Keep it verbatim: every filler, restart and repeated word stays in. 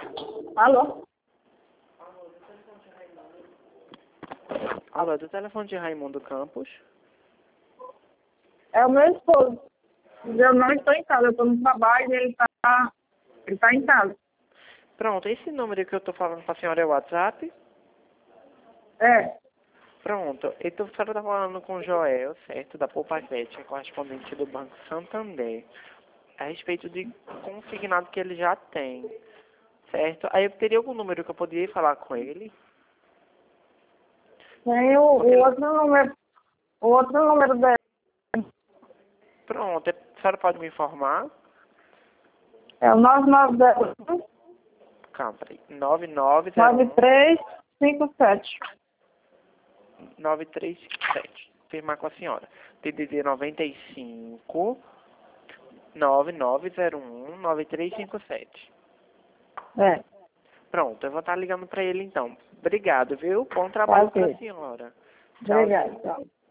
Alô? Alô, do telefone de Raimundo Campos. É o meu esposo. Eu não estou em casa, eu estou no trabalho e ele está ele tá em casa. Pronto, esse número que eu tô falando pra senhora é o WhatsApp? É. Pronto, então a senhora tá falando com o Joel, certo? Da Poupavete, é correspondente do Banco Santander. A respeito de consignado que ele já tem, certo? Aí eu teria algum número que eu poderia falar com ele? Tem o, Porque o ele... outro número, o outro número dele. Pronto, a senhora pode me informar? É o nove nove zero Calma, peraí. nove nove um zero nove um três cinco sete. nove três cinco sete. Firmar com a senhora. D D D noventa e cinco nove nove zero um nove três cinco sete. É. Pronto, eu vou estar ligando para ele então. Obrigado, viu? Bom Tá trabalho para a ok. senhora. Tchauzinho. Obrigada. Tchau.